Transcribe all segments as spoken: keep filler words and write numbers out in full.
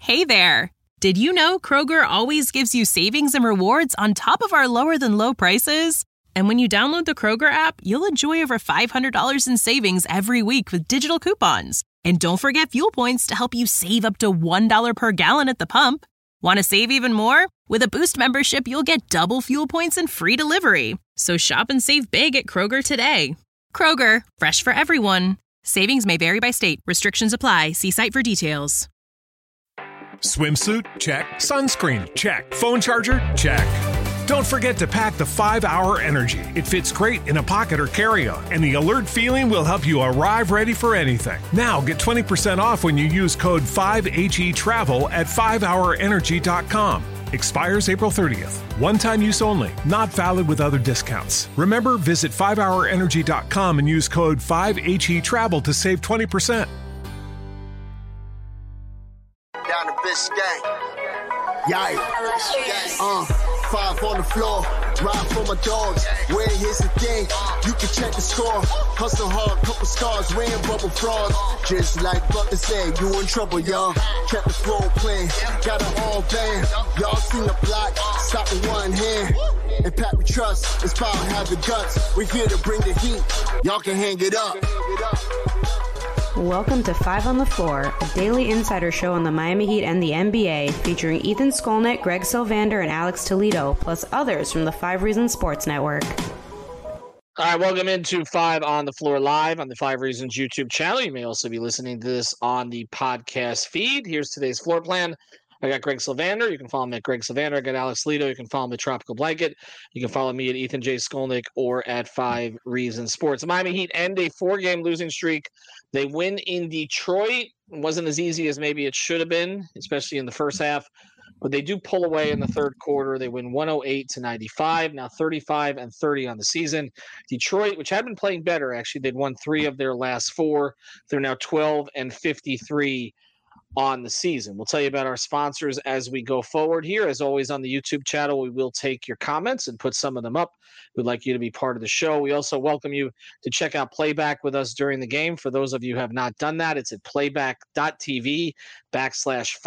Hey there! Did you know Kroger always gives you savings and rewards on top of our lower-than-low prices? And when you download the Kroger app, you'll enjoy over five hundred dollars in savings every week with digital coupons. And don't forget fuel points to help you save up to one dollar per gallon at the pump. Want to save even more? With a Boost membership, you'll get double fuel points and free delivery. So shop and save big at Kroger today. Kroger, fresh for everyone. Savings may vary by state. Restrictions apply. See site for details. Swimsuit? Check. Sunscreen? Check. Phone charger? Check. Don't forget to pack the five hour Energy. It fits great in a pocket or carry-on, and the alert feeling will help you arrive ready for anything. Now get twenty percent off when you use code five H E travel at five hour energy dot com. Expires April thirtieth. One-time use only. Not valid with other discounts. Remember, visit five hour energy dot com and use code five H E travel to save twenty percent. Down the Biscayne. Yikes. Uh, five on the floor. Ride for my dogs. Where here's the thing. You can check the score. Hustle hard, couple scars, wearing bubble frogs. Just like Butler said, you in trouble, y'all. Kept the flow playing. Got it all band. Y'all seen the block. Stop with one hand. And Pat we trust. It's power, have the guts. We're here to bring the heat. Y'all can hang it up. Welcome to Five on the Floor, a daily insider show on the Miami Heat and the N B A, featuring Ethan Skolnick, Greg Sylvander, and Alex Toledo, plus others from the Five Reasons Sports Network. All right, welcome into Five on the Floor Live on the Five Reasons YouTube channel. You may also be listening to this on the podcast feed. Here's today's floor plan. I got Greg Sylvander. You can follow me at Greg Sylvander. I got Alex Toledo. You can follow me at Tropical Blanket. You can follow me at Ethan J. Skolnick or at Five Reasons Sports. The Miami Heat end a four-game losing streak. They win in Detroit. It wasn't as easy as maybe it should have been, especially in the first half. But they do pull away in the third quarter. They win one oh eight to ninety-five, now thirty-five and thirty on the season. Detroit, which had been playing better, actually, they'd won three of their last four. They're now twelve and fifty-three on the season. We'll tell you about our sponsors as we go forward here. As always, on the YouTube channel, we will take your comments and put some of them up. We'd like you to be part of the show. We also welcome you to check out Playback with us during the game. For those of you who have not done that, it's at playback.tv backslash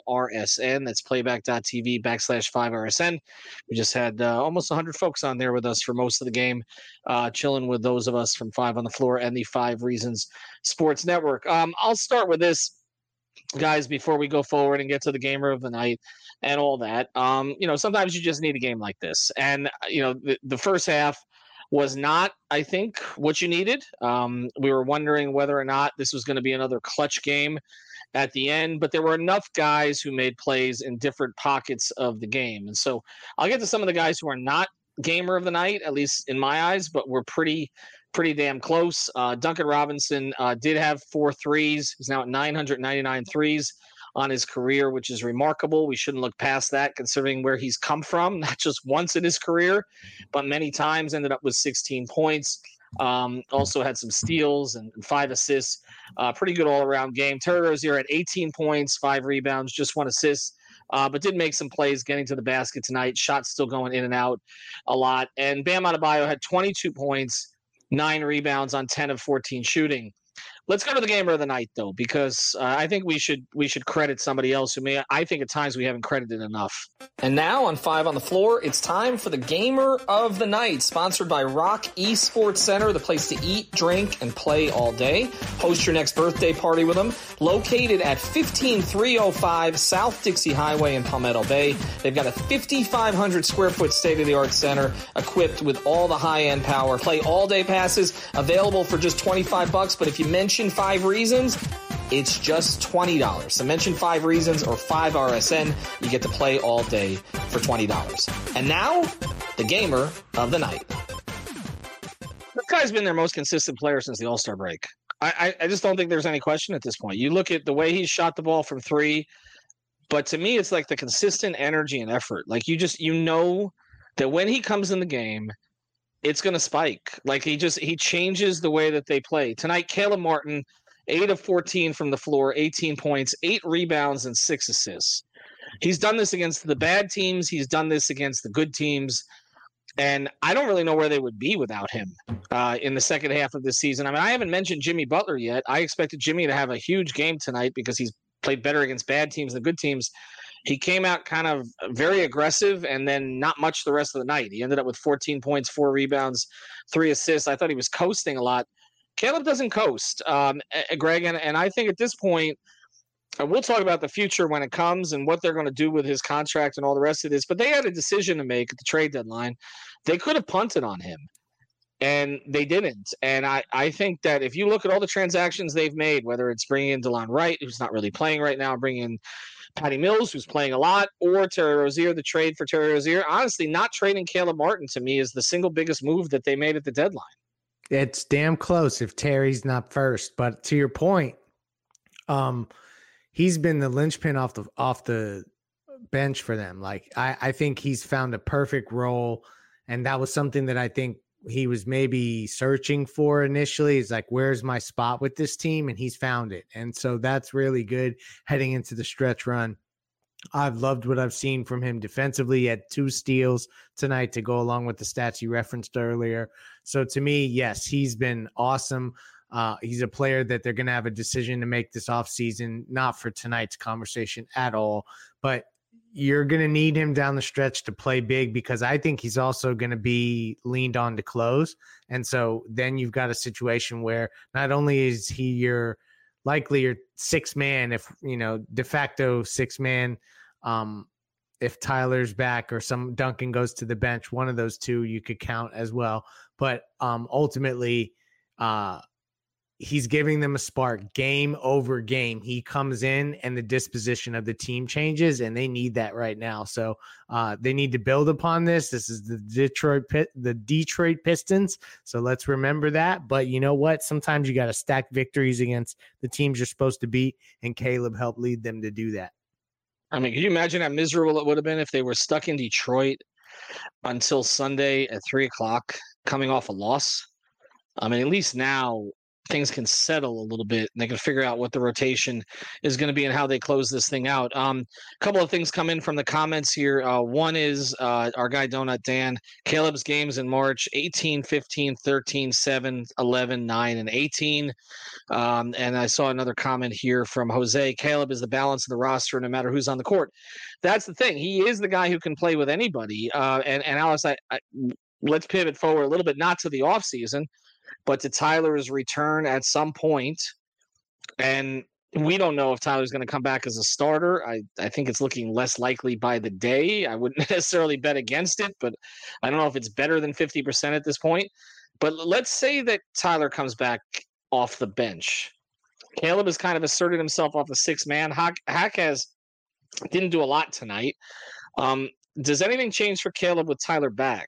5RSN. That's playback.tv backslash 5RSN. We just had uh, almost one hundred folks on there with us for most of the game, uh, chilling with those of us from Five on the Floor and the Five Reasons Sports Network. Um, I'll start with this, guys, before we go forward and get to the gamer of the night and all that. Um, you know, sometimes you just need a game like this. And, you know, the, the first half was not, I think, what you needed. Um, we were wondering whether or not this was going to be another clutch game at the end, but there were enough guys who made plays in different pockets of the game. And so I'll get to some of the guys who are not gamer of the night, at least in my eyes, but were pretty pretty damn close. Uh, Duncan Robinson uh, did have four threes. He's now at nine hundred ninety-nine threes on his career, which is remarkable. We shouldn't look past that considering where he's come from, not just once in his career, but many times. Ended up with sixteen points. Um, also had some steals and five assists. Uh, pretty good all-around game. Terry Rozier at eighteen points, five rebounds, just one assist. Uh, but did make some plays getting to the basket tonight. Shots still going in and out a lot. And Bam Adebayo had twenty-two points, nine rebounds on ten of fourteen shooting. Let's go to the gamer of the night, though, because uh, I think we should we should credit somebody else who may I think at times we haven't credited enough. And now on Five on the Floor, it's time for the gamer of the night, sponsored by Rock Esports Center, the place to eat, drink, and play all day. Host your next birthday party with them. Located at fifteen three oh five South Dixie Highway in Palmetto Bay, they've got a fifty-five hundred square foot state-of-the-art center equipped with all the high-end power. Play all day passes available for just twenty-five bucks, but if you mention Five Reasons, it's just twenty dollars. So mention Five Reasons or five R S N. You get to play all day for twenty dollars. And now, the gamer of the night. This guy's been their most consistent player since the All-Star break. I, I, I just don't think there's any question at this point. You look at the way he's shot the ball from three, but to me, it's like the consistent energy and effort. Like you just, you know that when he comes in the game, it's going to spike. Like he just, he changes the way that they play. Tonight, Caleb Martin, eight of fourteen from the floor, eighteen points, eight rebounds, and six assists. He's done this against the bad teams. He's done this against the good teams. And I don't really know where they would be without him uh, in the second half of the season. I mean, I haven't mentioned Jimmy Butler yet. I expected Jimmy to have a huge game tonight because he's played better against bad teams than good teams. He came out kind of very aggressive and then not much the rest of the night. He ended up with fourteen points, four rebounds, three assists. I thought he was coasting a lot. Caleb doesn't coast, um, Greg, and, and I think at this point, and we'll talk about the future when it comes and what they're going to do with his contract and all the rest of this, but they had a decision to make at the trade deadline. They could have punted on him, and they didn't. And I, I think that if you look at all the transactions they've made, whether it's bringing in DeLon Wright, who's not really playing right now, bringing in Patty Mills, who's playing a lot, or Terry Rozier, the trade for Terry Rozier, honestly, not trading Caleb Martin to me is the single biggest move that they made at the deadline. It's damn close if Terry's not first. But to your point, um, he's been the linchpin off the off the bench for them. Like I, I think he's found a perfect role, and that was something that I think he was maybe searching for initially. Is like, where's my spot with this team? And he's found it. And so that's really good heading into the stretch run. I've loved what I've seen from him defensively. He had two steals tonight to go along with the stats you referenced earlier. So to me, yes, he's been awesome. Uh, he's a player that they're going to have a decision to make this offseason, not for tonight's conversation at all, but you're going to need him down the stretch to play big, because I think he's also going to be leaned on to close. And so then you've got a situation where not only is he your likely your six man, if you know, de facto six man, um, if Tyler's back or some Duncan goes to the bench, one of those two you could count as well. But um, ultimately, uh, he's giving them a spark game over game. He comes in and the disposition of the team changes, and they need that right now. So uh, they need to build upon this. This is the Detroit the Detroit Pistons. So let's remember that. But you know what? Sometimes you got to stack victories against the teams you're supposed to beat, and Caleb helped lead them to do that. I mean, can you imagine how miserable it would have been if they were stuck in Detroit until Sunday at three o'clock coming off a loss? I mean, at least now things can settle a little bit and they can figure out what the rotation is going to be and how they close this thing out. Um, a couple of things come in from the comments here. Uh, one is uh, our guy Donut Dan, Caleb's games in March, eighteen, fifteen, thirteen, seven, eleven, nine, and eighteen. Um, and I saw another comment here from Jose. Caleb is the balance of the roster no matter who's on the court. That's the thing. He is the guy who can play with anybody. Uh, and, and Alex, I, I, let's pivot forward a little bit, not to the offseason, but to Tyler's return at some point. And we don't know if Tyler's going to come back as a starter. I, I think it's looking less likely by the day. I wouldn't necessarily bet against it, but I don't know if it's better than fifty percent at this point. But let's say that Tyler comes back off the bench. Caleb has kind of asserted himself off the six man. Hack, Hack has didn't do a lot tonight. Um, does anything change for Caleb with Tyler back?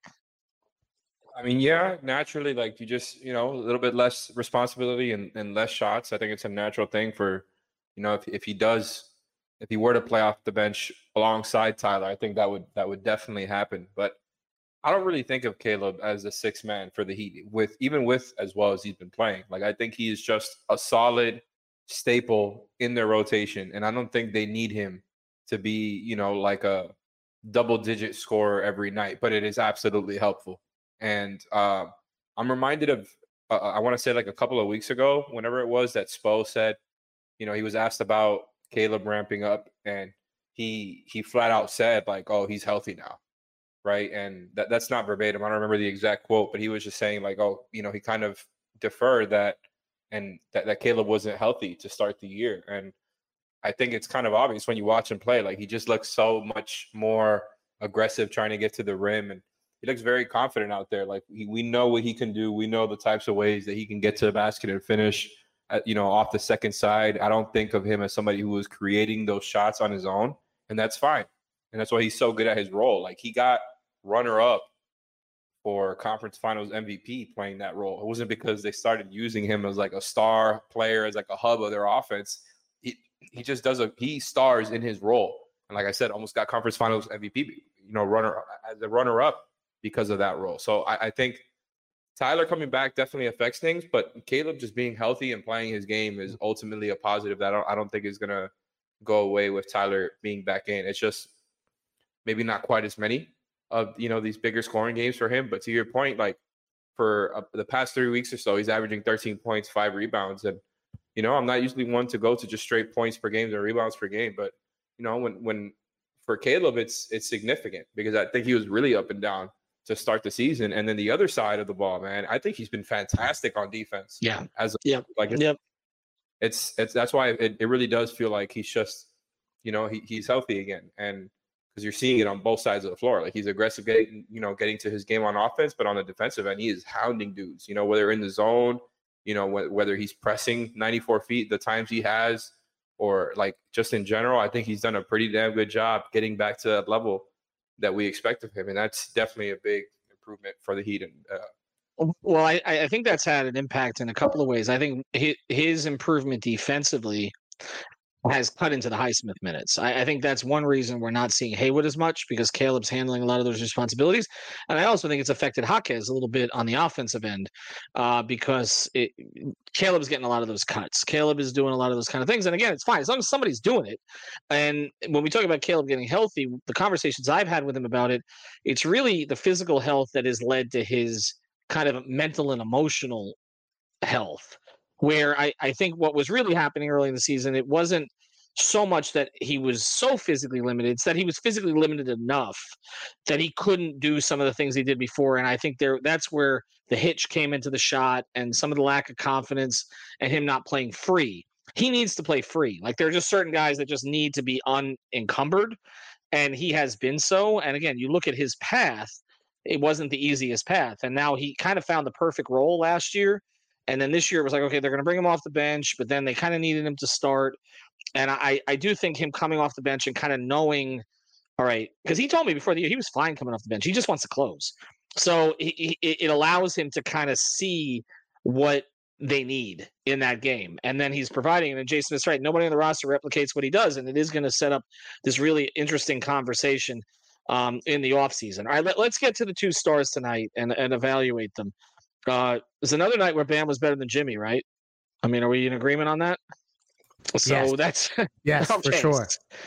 I mean, yeah, naturally, like you just, you know, a little bit less responsibility and, and less shots. I think it's a natural thing for, you know, if if he does, if he were to play off the bench alongside Tyler, I think that would that would definitely happen. But I don't really think of Caleb as a six man for the Heat, with even with as well as he's been playing. Like, I think he is just a solid staple in their rotation, and I don't think they need him to be, you know, like a double digit scorer every night. But it is absolutely helpful. And uh, I'm reminded of, uh, I want to say like a couple of weeks ago, whenever it was that Spo said, you know, he was asked about Caleb ramping up, and he he flat out said like, oh, he's healthy now. Right. And that, that's not verbatim. I don't remember the exact quote, but he was just saying like, oh, you know, he kind of deferred that and that, that Caleb wasn't healthy to start the year. And I think it's kind of obvious when you watch him play, like he just looks so much more aggressive trying to get to the rim, and he looks very confident out there. Like he, we know what he can do. We know the types of ways that he can get to the basket and finish, at, you know, off the second side. I don't think of him as somebody who was creating those shots on his own, and that's fine. And that's why he's so good at his role. Like he got runner up for conference finals M V P playing that role. It wasn't because they started using him as like a star player, as like a hub of their offense. He he just does a he stars in his role. And like I said, almost got conference finals M V P, you know, runner as a runner up because of that role. So I, I think Tyler coming back definitely affects things, but Caleb just being healthy and playing his game is ultimately a positive that I don't, I don't think is going to go away with Tyler being back in. It's just maybe not quite as many of, you know, these bigger scoring games for him. But to your point, like for uh, the past three weeks or so, he's averaging thirteen points, five rebounds. And You know, I'm not usually one to go to just straight points per game or rebounds per game, but you know, when when for Caleb, it's it's significant because I think he was really up and down to start the season. And then the other side of the ball, man, I think he's been fantastic on defense. Yeah. As a, yep. like it's, yep. it's it's that's why it, it really does feel like he's just, you know, he, he's healthy again. And because you're seeing it on both sides of the floor. Like he's aggressive getting, you know, getting to his game on offense, but on the defensive end, he is hounding dudes, you know, whether in the zone, you know, wh- whether he's pressing ninety-four feet, the times he has, or like just in general, I think he's done a pretty damn good job getting back to that level that we expect of him. And that's definitely a big improvement for the Heat. And uh, well, I, I think that's had an impact in a couple of ways. I think his, his improvement defensively has cut into the Highsmith minutes. I, I think that's one reason we're not seeing Haywood as much because Caleb's handling a lot of those responsibilities. And I also think it's affected Jaquez a little bit on the offensive end uh, because it, Caleb's getting a lot of those cuts. Caleb is doing a lot of those kind of things. And again, it's fine as long as somebody's doing it. And when we talk about Caleb getting healthy, the conversations I've had with him about it, it's really the physical health that has led to his kind of mental and emotional health. Where I, I think what was really happening early in the season, it wasn't so much that he was so physically limited, it's that he was physically limited enough that he couldn't do some of the things he did before. And I think there that's where the hitch came into the shot and some of the lack of confidence and him not playing free. He needs to play free. Like there are just certain guys that just need to be unencumbered, and he has been so. And again, you look at his path, it wasn't the easiest path. And now he kind of found the perfect role last year. And then this year it was like, okay, they're going to bring him off the bench, but then they kind of needed him to start. And I, I do think him coming off the bench and kind of knowing, all right, because he told me before the year he was fine coming off the bench. He just wants to close. So he, he, it allows him to kind of see what they need in that game. And then he's providing, and Jason is right, nobody on the roster replicates what he does. And it is going to set up this really interesting conversation um, in the offseason. All right, let, let's get to the two stars tonight and, and evaluate them. Uh, there's another night where Bam was better than Jimmy, right? I mean, are we in agreement on that? So yes. that's yes, okay. for sure.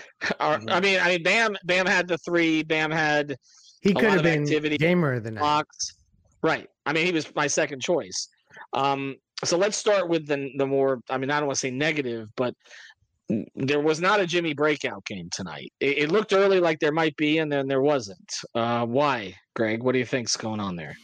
I mean, I mean, Bam, Bam had the three. Bam had he could have been activity, gamer of the night. Blocks. Right. I mean, he was my second choice. Um, so let's start with the the more. I mean, I don't want to say negative, but there was not a Jimmy breakout game tonight. It, it looked early like there might be, and then there wasn't. Uh, why, Greg? What do you think's going on there?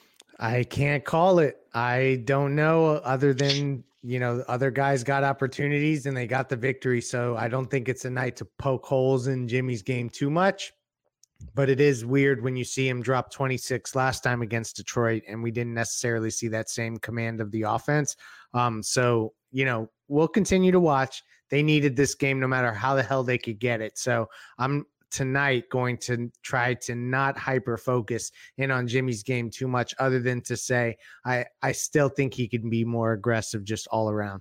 I can't call it. I don't know other than, you know, other guys got opportunities and they got the victory. So I don't think it's a night to poke holes in Jimmy's game too much, but it is weird when you see him drop twenty-six last time against Detroit and we didn't necessarily see that same command of the offense. Um, so, you know, we'll continue to watch. They needed this game no matter how the hell they could get it. So I'm tonight going to try to not hyper focus in on Jimmy's game too much other than to say I, I still think he can be more aggressive just all around.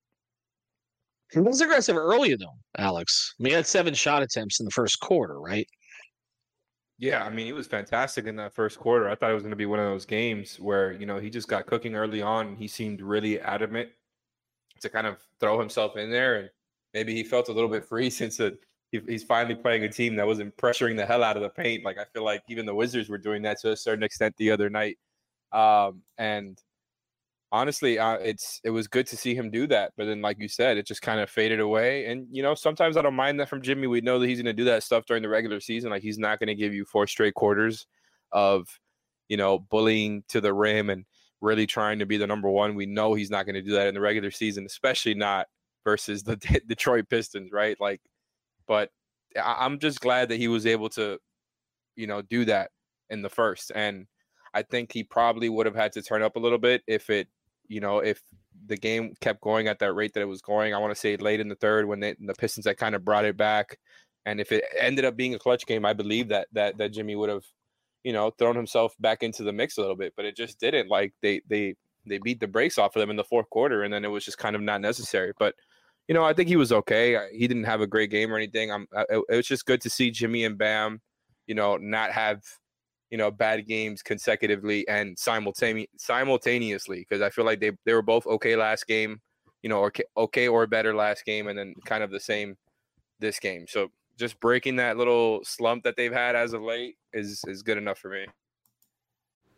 He was aggressive earlier though, Alex. I mean, he had seven shot attempts in the first quarter, right? Yeah, I mean, he was fantastic in that first quarter. I thought it was going to be one of those games where, you know, he just got cooking early on. He seemed really adamant to kind of throw himself in there, and maybe he felt a little bit free since it he's finally playing a team that wasn't pressuring the hell out of the paint. Like, I feel like even the Wizards were doing that to a certain extent the other night. Um, and honestly, uh, it's it was good to see him do that. But then, like you said, it just kind of faded away. And, you know, sometimes I don't mind that from Jimmy. We know that he's going to do that stuff during the regular season. Like, he's not going to give you four straight quarters of, you know, bullying to the rim and really trying to be the number one. We know he's not going to do that in the regular season, especially not versus the D- Detroit Pistons, right? Like, but I'm just glad that he was able to, you know, do that in the first. And I think he probably would have had to turn up a little bit if it, you know, if the game kept going at that rate that it was going. I want to say late in the third when they, the Pistons had kind of brought it back. And if it ended up being a clutch game, I believe that that that Jimmy would have, you know, thrown himself back into the mix a little bit. But it just didn't. Like, they they they beat the brakes off of them in the fourth quarter, and then it was just kind of not necessary. But you know, I think he was okay. He didn't have a great game or anything. I'm, it, it was just good to see Jimmy and Bam, you know, not have, you know, bad games consecutively and simultane- simultaneously, because I feel like they, they were both okay last game, you know, or okay or better last game, and then kind of the same this game. So just breaking that little slump that they've had as of late is is good enough for me.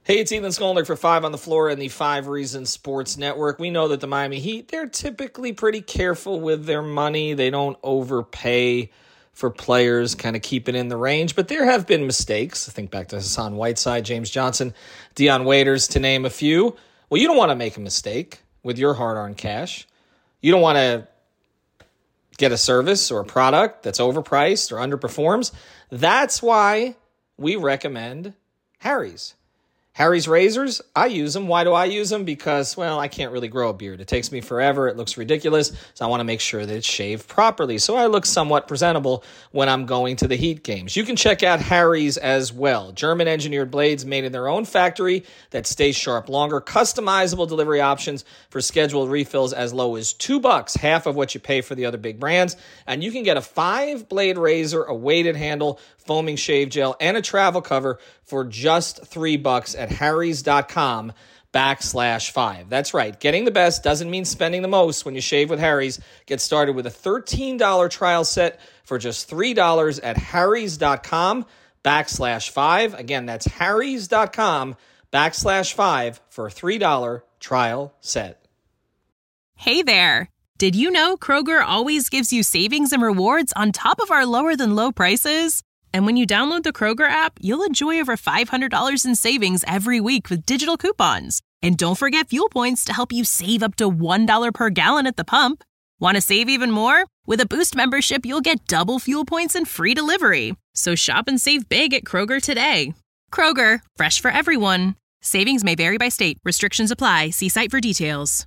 Hey, it's Ethan Skolnick for Five on the Floor and the Five Reasons Sports Network. We know that the Miami Heat, they're typically pretty careful with their money. They don't overpay for players, kind of keep it in the range. But there have been mistakes. I think back to Hassan Whiteside, James Johnson, Dion Waiters, to name a few. Well, you don't want to make a mistake with your hard-earned cash. You don't want to get a service or a product that's overpriced or underperforms. That's why we recommend Harry's. Harry's razors, I use them. Why do I use them? Because, well, I can't really grow a beard. It takes me forever. It looks ridiculous. So I want to make sure that it's shaved properly. So I look somewhat presentable when I'm going to the Heat games. You can check out Harry's as well. German-engineered blades made in their own factory that stay sharp longer. Customizable delivery options for scheduled refills as low as two bucks, half of what you pay for the other big brands. And you can get a five-blade razor, a weighted handle, foaming shave gel, and a travel cover for just three bucks at harrys.com backslash five. That's right. Getting the best doesn't mean spending the most when you shave with Harry's. Get started with a thirteen dollars trial set for just three dollars at harrys.com backslash five. Again, that's harrys.com backslash five for a three dollars trial set. Hey there. Did you know Kroger always gives you savings and rewards on top of our lower than low prices? And when you download the Kroger app, you'll enjoy over five hundred dollars in savings every week with digital coupons. And don't forget fuel points to help you save up to one dollar per gallon at the pump. Want to save even more? With a Boost membership, you'll get double fuel points and free delivery. So shop and save big at Kroger today. Kroger, fresh for everyone. Savings may vary by state. Restrictions apply. See site for details.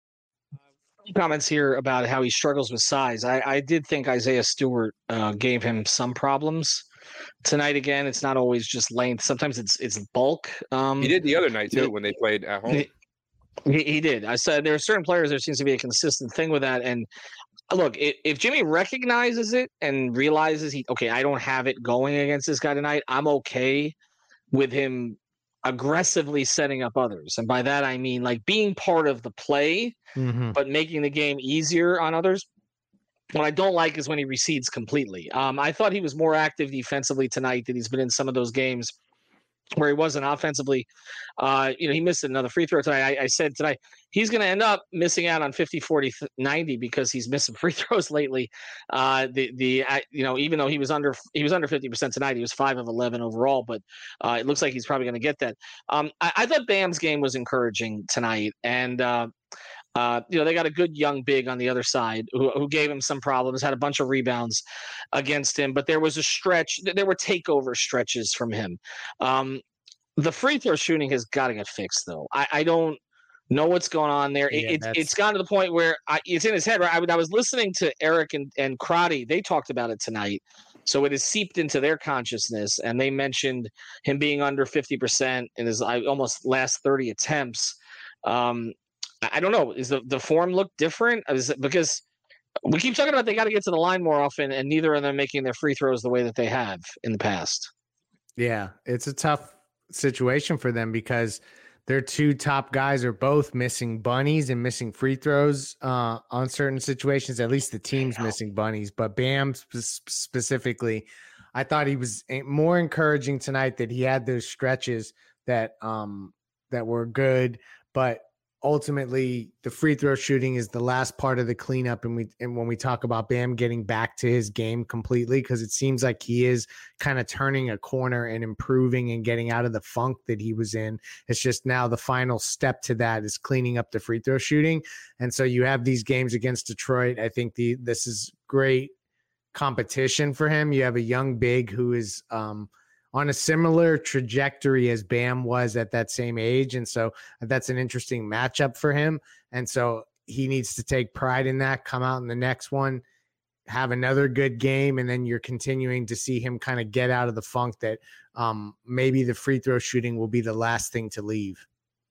Comments here about how he struggles with size. I, I did think Isaiah Stewart uh, gave him some problems tonight. Again, it's not always just length. Sometimes it's it's bulk. Um, he did the other night too he, when they played at home. He, he did. I said there are certain players. There seems to be a consistent thing with that. And look, if, if Jimmy recognizes it and realizes he okay, I don't have it going against this guy tonight, I'm okay with him aggressively setting up others. And by that, I mean like being part of the play, mm-hmm. but making the game easier on others. What I don't like is when he recedes completely. Um, I thought he was more active defensively tonight than he's been in some of those games where he wasn't offensively. Uh, you know, he missed another free throw tonight. I, I said tonight he's going to end up missing out on fifty, forty, ninety because he's missing free throws lately. Uh, the the I, you know, even though he was under he was under fifty percent tonight, he was five of eleven overall. But uh, it looks like he's probably going to get that. Um, I, I thought Bam's game was encouraging tonight, and uh, Uh, you know, they got a good young big on the other side who, who gave him some problems, had a bunch of rebounds against him, but there was a stretch. There were takeover stretches from him. Um, the free throw shooting has got to get fixed, though. I, I don't know what's going on there. It, Yeah, it, it's gotten to the point where I, it's in his head. Right? I, I was listening to Eric and, and Crotty. They talked about it tonight. So it has seeped into their consciousness, and they mentioned him being under fifty percent in his almost last thirty attempts. Um, I don't know. Is the, the form look different? Is it, because we keep talking about they got to get to the line more often, and neither of them making their free throws the way that they have in the past. Yeah, it's a tough situation for them because their two top guys are both missing bunnies and missing free throws uh, on certain situations. At least the team's missing bunnies, but Bam sp- specifically, I thought he was more encouraging tonight that he had those stretches that um, that were good, but ultimately the free throw shooting is the last part of the cleanup. And we, and when we talk about Bam getting back to his game completely, because it seems like he is kind of turning a corner and improving and getting out of the funk that he was in. It's just now the final step to that is cleaning up the free throw shooting. And so you have these games against Detroit. I think the, this is great competition for him. You have a young big who is, um, on a similar trajectory as Bam was at that same age. And so that's an interesting matchup for him. And so he needs to take pride in that, come out in the next one, have another good game. And then you're continuing to see him kind of get out of the funk that um, maybe the free throw shooting will be the last thing to leave.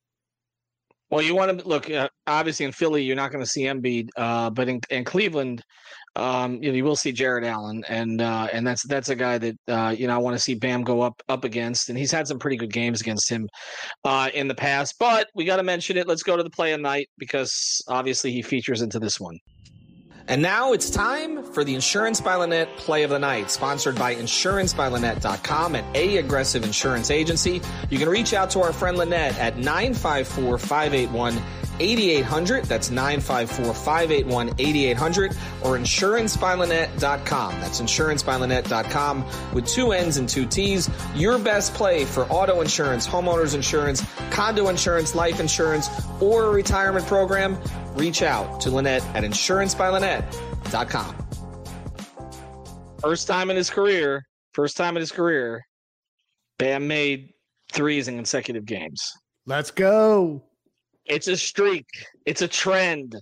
Well, you want to look, uh, obviously in Philly, you're not going to see Embiid, uh, but in, in Cleveland, um, you know, you will see Jared Allen, and uh, and that's that's a guy that uh, you know I want to see Bam go up up against, and he's had some pretty good games against him uh, in the past. But we got to mention it. Let's go to the play of the night because obviously he features into this one. And now it's time for the Insurance by Lynette Play of the Night, sponsored by insurance by lynette dot com and A Aggressive Insurance Agency. You can reach out to our friend Lynette at nine five four, five eight one, eight eight hundred. That's nine five four, five eight one, eight eight hundred or insurance by lynette dot com. That's insurance by lynette dot com with two N's and two T's. Your best play for auto insurance, homeowners insurance, condo insurance, life insurance, or a retirement program. Reach out to Lynette at insurance by lynette dot com. First time in his career, first time in his career, Bam made threes in consecutive games. Let's go. It's a streak. It's a trend.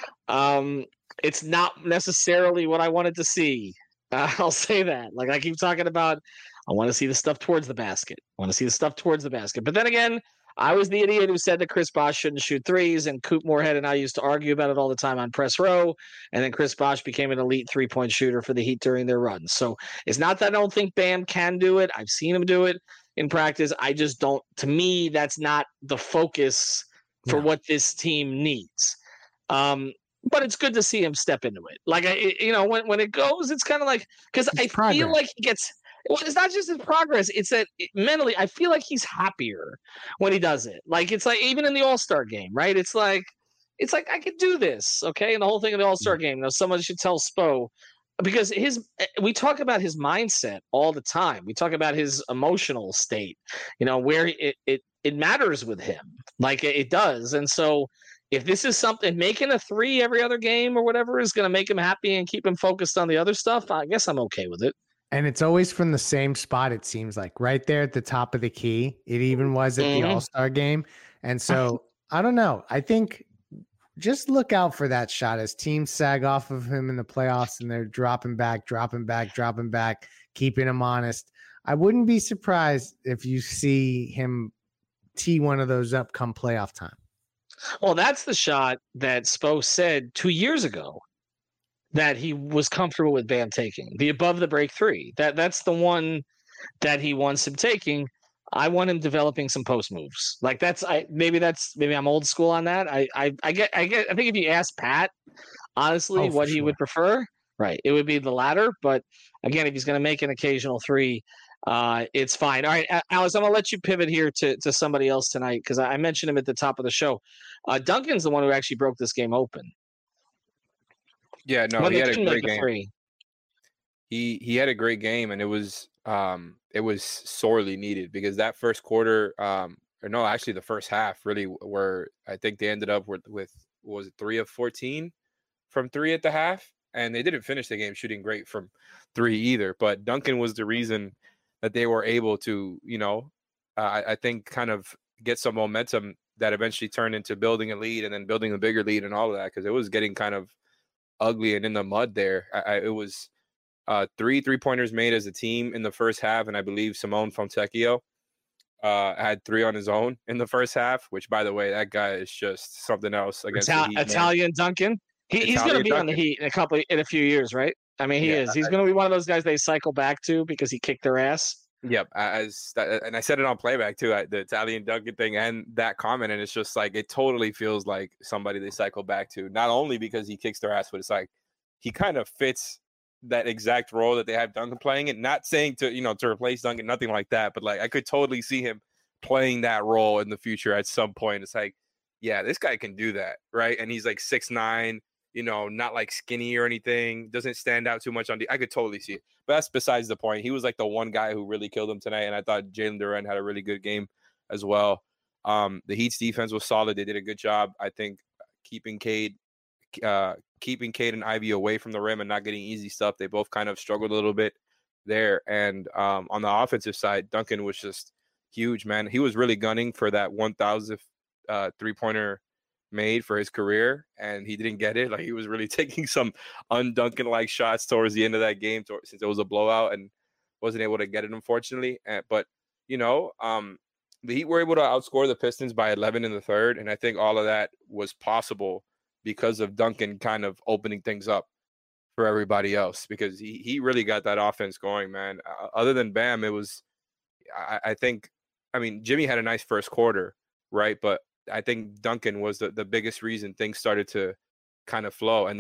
Um, it's not necessarily what I wanted to see. Uh, I'll say that. Like I keep talking about, I want to see the stuff towards the basket. I want to see the stuff towards the basket. But then again, I was the idiot who said that Chris Bosh shouldn't shoot threes, and Coop Moorhead and I used to argue about it all the time on Press Row, and then Chris Bosh became an elite three-point shooter for the Heat during their run. So it's not that I don't think Bam can do it. I've seen him do it in practice. I just don't – to me, that's not the focus for yeah. what this team needs. Um, but it's good to see him step into it. Like, I, you know, when, when it goes, it's kind of like – because I progress. feel like he gets – well, it's not just his progress. It's that it, mentally, I feel like he's happier when he does it. Like, it's like even in the All-Star game, right? It's like, it's like, I could do this, okay? And the whole thing of the All-Star mm-hmm. game, you know, someone should tell Spo, because his, we talk about his mindset all the time. We talk about his emotional state, you know, where it, it, it matters with him. Like, it, it does. And so if this is something, making a three every other game or whatever is going to make him happy and keep him focused on the other stuff, I guess I'm okay with it. And it's always from the same spot, it seems like, right there at the top of the key. It even was at mm-hmm. the All-Star game. And so, I don't know. I think just look out for that shot as teams sag off of him in the playoffs and they're dropping back, dropping back, dropping back, keeping him honest. I wouldn't be surprised if you see him tee one of those up come playoff time. Well, that's the shot that Spo said two years ago that he was comfortable with Bam taking, the above the break three. That that's the one that he wants him taking. I want him developing some post moves. Like that's I maybe that's maybe I'm old school on that. I I, I get I get I think if you ask Pat honestly oh, what he sure. would prefer, right, it would be the latter. But again, if he's going to make an occasional three, uh, it's fine. All right, Alex, I'm gonna let you pivot here to to somebody else tonight because I mentioned him at the top of the show. Uh, Duncan's the one who actually broke this game open. Yeah, no, when he had a great game. Free. He he had a great game, and it was um it was sorely needed because that first quarter, um or no, actually the first half really, where I think they ended up with with what was it three of fourteen from three at the half, and they didn't finish the game shooting great from three either. But Duncan was the reason that they were able to, you know, uh, I, I think kind of get some momentum that eventually turned into building a lead and then building a bigger lead and all of that because it was getting kind of ugly and in the mud there. I, I, it was uh, three three-pointers made as a team in the first half, and I believe Simone Fontecchio uh, had three on his own in the first half, which, by the way, that guy is just something else. Against Ital- the Heat, Italian Duncan? He, Italian he's going to be Duncan. on the Heat in a couple in a few years, right? I mean, he yeah, is. He's going to be one of those guys they cycle back to because he kicked their ass. Yep, as and I said it on playback too, the Italian Duncan thing and that comment, and it's just like it totally feels like somebody they cycle back to. Not only because he kicks their ass, but it's like he kind of fits that exact role that they have Duncan playing. And not saying to you know to replace Duncan, nothing like that, but like I could totally see him playing that role in the future at some point. It's like, yeah, this guy can do that, right? And he's like six nine. You know, not like skinny or anything, doesn't stand out too much on the. I could totally see it, but that's besides the point. He was like the one guy who really killed him tonight, and I thought Jalen Duren had a really good game as well. Um, the Heat's defense was solid; they did a good job, I think, keeping Cade, uh, keeping Cade and Ivy away from the rim and not getting easy stuff. They both kind of struggled a little bit there, and um, on the offensive side, Duncan was just huge, man. He was really gunning for that one thousandth uh, three-pointer made for his career, and he didn't get it. Like he was really taking some un-Duncan like shots towards the end of that game to, since it was a blowout and wasn't able to get it, unfortunately. And, but you know, um, the Heat were able to outscore the Pistons by eleven in the third, and I think all of that was possible because of Duncan kind of opening things up for everybody else because he he really got that offense going, man. Uh, other than Bam, it was I, I think I mean Jimmy had a nice first quarter, right? But I think Duncan was the, the biggest reason things started to kind of flow. And then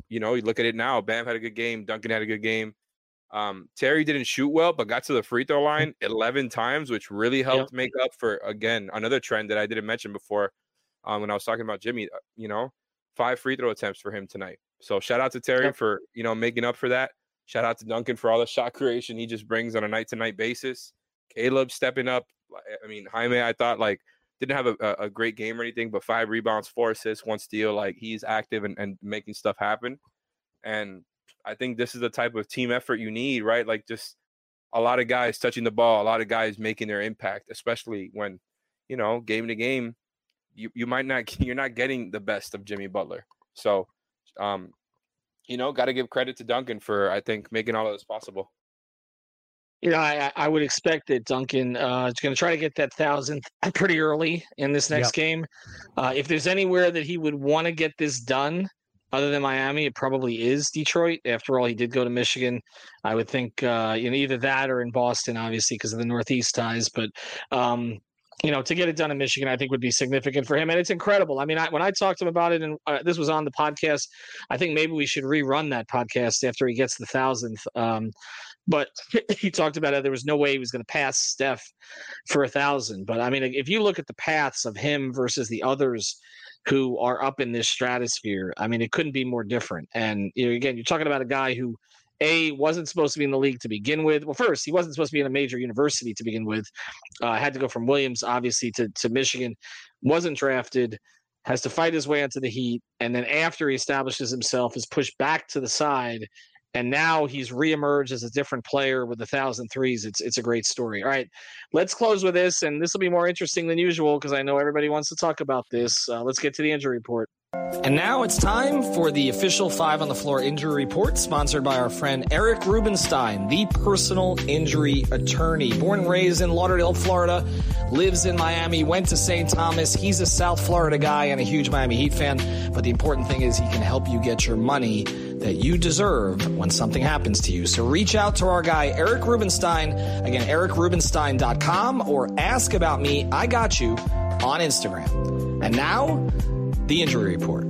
you know, you look at it now. Bam had a good game. Duncan had a good game. Um, Terry didn't shoot well, but got to the free throw line eleven times, which really helped yep. make up for, again, another trend that I didn't mention before um, when I was talking about Jimmy. You know, five free throw attempts for him tonight. So shout out to Terry yep. for, you know, making up for that. Shout out to Duncan for all the shot creation he just brings on a night-to-night basis. Caleb stepping up. I mean, Jaime, I thought, like, didn't have a, a great game or anything, but five rebounds, four assists, one steal. Like, he's active and, and making stuff happen. And I think this is the type of team effort you need, right? Like, just a lot of guys touching the ball, a lot of guys making their impact, especially when, you know, game to game, you, you might not, you're not getting the best of Jimmy Butler. So, um, you know, got to give credit to Duncan for, I think, making all of this possible. You know, I, I would expect that Duncan uh, is going to try to get that thousandth pretty early in this next yep. game. Uh, if there's anywhere that he would want to get this done other than Miami, it probably is Detroit. After all, he did go to Michigan. I would think uh, you know, either that or in Boston, obviously, because of the Northeast ties. But, um, you know, to get it done in Michigan, I think would be significant for him. And it's incredible. I mean, I, when I talked to him about it, and uh, this was on the podcast, I think maybe we should rerun that podcast after he gets the thousandth. Um, But he talked about it. There was no way he was going to pass Steph for a thousand. But I mean, if you look at the paths of him versus the others who are up in this stratosphere, I mean, it couldn't be more different. And you know, again, you're talking about a guy who, A, wasn't supposed to be in the league to begin with. Well, first, he wasn't supposed to be in a major university to begin with. Uh, had to go from Williams, obviously, to, to Michigan. Wasn't drafted. Has to fight his way into the Heat. And then after he establishes himself, is pushed back to the side. And now he's reemerged as a different player with a thousand threes. It's it's a great story. All right, let's close with this, and this will be more interesting than usual because I know everybody wants to talk about this. Uh, let's get to the injury report. And now it's time for the official Five on the Floor injury report, sponsored by our friend Eric Rubenstein, the personal injury attorney. Born and raised in Lauderdale, Florida, lives in Miami, went to Saint Thomas. He's a South Florida guy and a huge Miami Heat fan. But the important thing is he can help you get your money that you deserve when something happens to you. So reach out to our guy, Eric Rubenstein. Again, eric rubenstein dot com, or ask about me, I got you, on Instagram. And now, the injury report.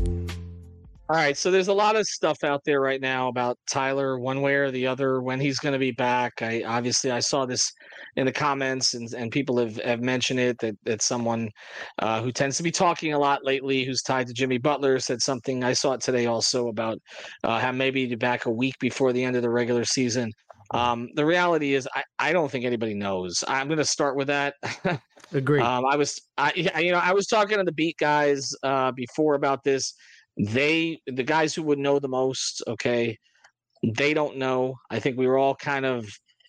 All right, so there's a lot of stuff out there right now about Tyler, one way or the other, when he's going to be back. I obviously I saw this in the comments, and, and people have, have mentioned it, that, that someone uh, who tends to be talking a lot lately, who's tied to Jimmy Butler, said something. I saw it today also about uh, how maybe be back a week before the end of the regular season. Um, the reality is I, I don't think anybody knows. I'm going to start with that. Agree. um, I was, I, you know, I was talking to the beat guys uh, before about this. They, the guys who would know the most, okay, they don't know. I think we were all kind of,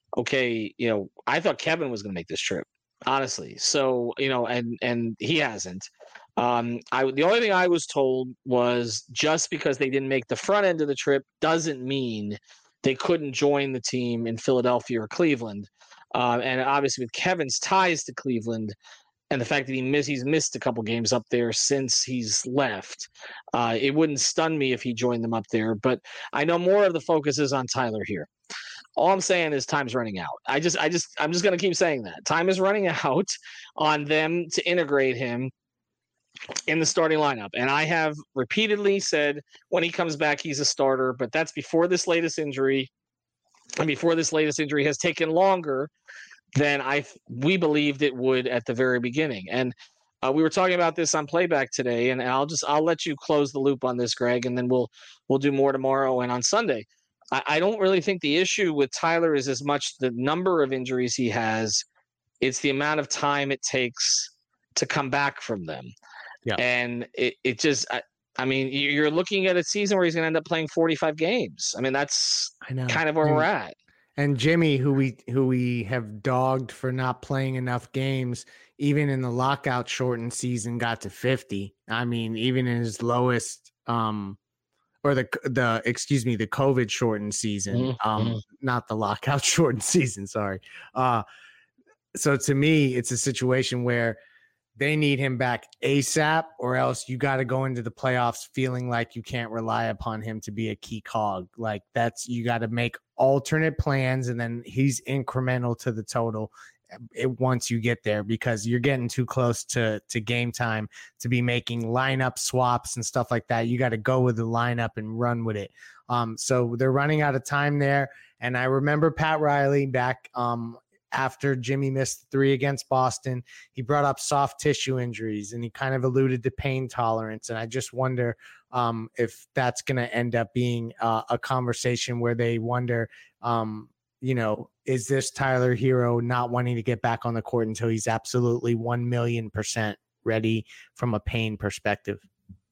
okay, you know, I thought Kevin was going to make this trip, honestly. So, you know, and, and he hasn't. Um, I, the only thing I was told was just because they didn't make the front end of the trip doesn't mean they couldn't join the team in Philadelphia or Cleveland. Uh, and obviously with Kevin's ties to Cleveland and the fact that he miss, he's missed a couple games up there since he's left, uh, it wouldn't stun me if he joined them up there. But I know more of the focus is on Tyler here. All I'm saying is time's running out. I just, I just, I'm just going to keep saying that. Time is running out on them to integrate him in the starting lineup. And I have repeatedly said when he comes back, he's a starter, but that's before this latest injury. And before this latest injury has taken longer than I we believed it would at the very beginning. And uh, we were talking about this on playback today, and I'll just I'll let you close the loop on this, Greg, and then we'll we'll do more tomorrow and on Sunday. I, I don't really think the issue with Tyler is as much the number of injuries he has, it's the amount of time it takes to come back from them. Yeah. And it, it just I, I mean, you're looking at a season where he's going to end up playing forty-five games. I mean, that's I know. kind of where and, we're at. And Jimmy, who we who we have dogged for not playing enough games, even in the lockout shortened season, got to fifty. I mean, even in his lowest, um, or the the excuse me, the COVID shortened season, mm-hmm. um, not the lockout shortened season. Sorry. Uh, so to me, it's a situation where they need him back ASAP, or else you got to go into the playoffs feeling like you can't rely upon him to be a key cog. Like that's, you got to make alternate plans, and then he's incremental to the total. it, once you get there, because you're getting too close to, to game time to be making lineup swaps and stuff like that. You got to go with the lineup and run with it. Um, so they're running out of time there. And I remember Pat Riley back um, after Jimmy missed three against Boston, he brought up soft tissue injuries and he kind of alluded to pain tolerance. And I just wonder um, if that's going to end up being uh, a conversation where they wonder, um, you know, is this Tyler Hero not wanting to get back on the court until he's absolutely one million percent ready from a pain perspective?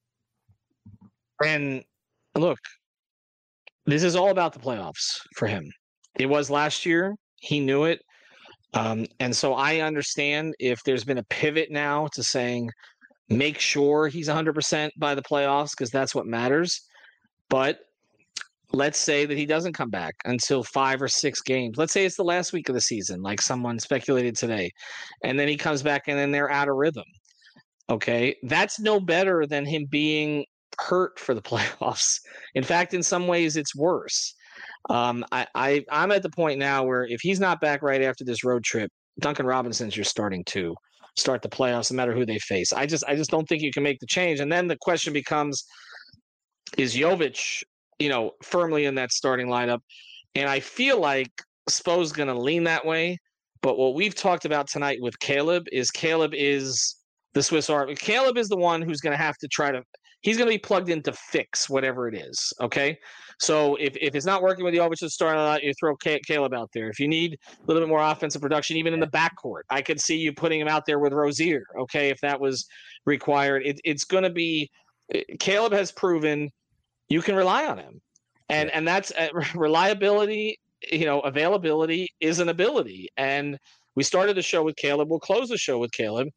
And look, this is all about the playoffs for him. It was last year. He knew it. Um, and so I understand if there's been a pivot now to saying, make sure he's one hundred percent by the playoffs, because that's what matters. But let's say that he doesn't come back until five or six games. Let's say it's the last week of the season, like someone speculated today. And then he comes back and then they're out of rhythm. Okay. That's no better than him being hurt for the playoffs. In fact, in some ways it's worse. Um, I, I, I'm at the point now where if he's not back right after this road trip, Duncan Robinson's your starting to start the playoffs, no matter who they face. I just, I just don't think you can make the change. And then the question becomes, is Jovic, you know, firmly in that starting lineup? And I feel like Spo's going to lean that way. But what we've talked about tonight with Caleb is Caleb is the Swiss Army. Caleb is the one who's going to have to try to, he's going to be plugged in to fix whatever it is. Okay. So if, if it's not working with Jovic to start out, you throw Caleb out there. If you need a little bit more offensive production, even in the backcourt, I could see you putting him out there with Rozier. Okay. If that was required, it, it's going to be, Caleb has proven you can rely on him. And, and that's uh, reliability, you know, availability is an ability. And we started the show with Caleb. We'll close the show with Caleb.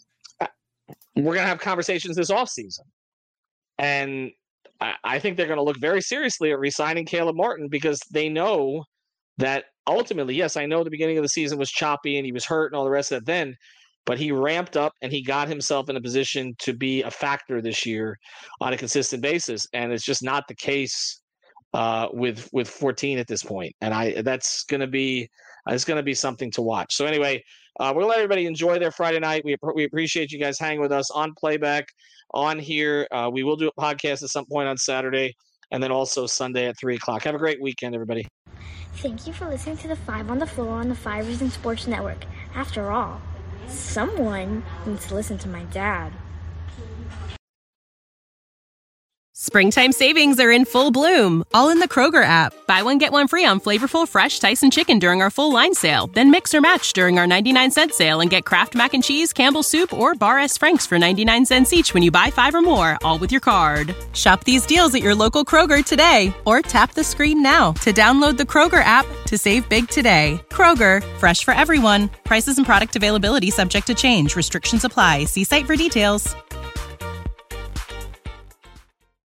We're going to have conversations this offseason. And I, I think they're going to look very seriously at re-signing Caleb Martin, because they know that ultimately, yes, I know the beginning of the season was choppy and he was hurt and all the rest of that then, but he ramped up and he got himself in a position to be a factor this year on a consistent basis. And it's just not the case uh, with with fourteen at this point. And I that's going to be it's going to be something to watch. So anyway, uh, we'll let everybody enjoy their Friday night. We we appreciate you guys hanging with us on playback on here. Uh, we will do a podcast at some point on Saturday and then also Sunday at three o'clock. Have a great weekend, everybody. Thank you for listening to the Five on the Floor on the Five Reasons Sports Network. After all, someone needs to listen to my dad. Springtime savings are in full bloom, all in the Kroger app. Buy one, get one free on flavorful, fresh Tyson chicken during our full line sale. Then mix or match during our ninety-nine cent sale and get Kraft Mac and Cheese, Campbell's Soup, or Bar S. Frank's for ninety-nine cents each when you buy five or more, all with your card. Shop these deals at your local Kroger today, or tap the screen now to download the Kroger app to save big today. Kroger, fresh for everyone. Prices and product availability subject to change. Restrictions apply. See site for details.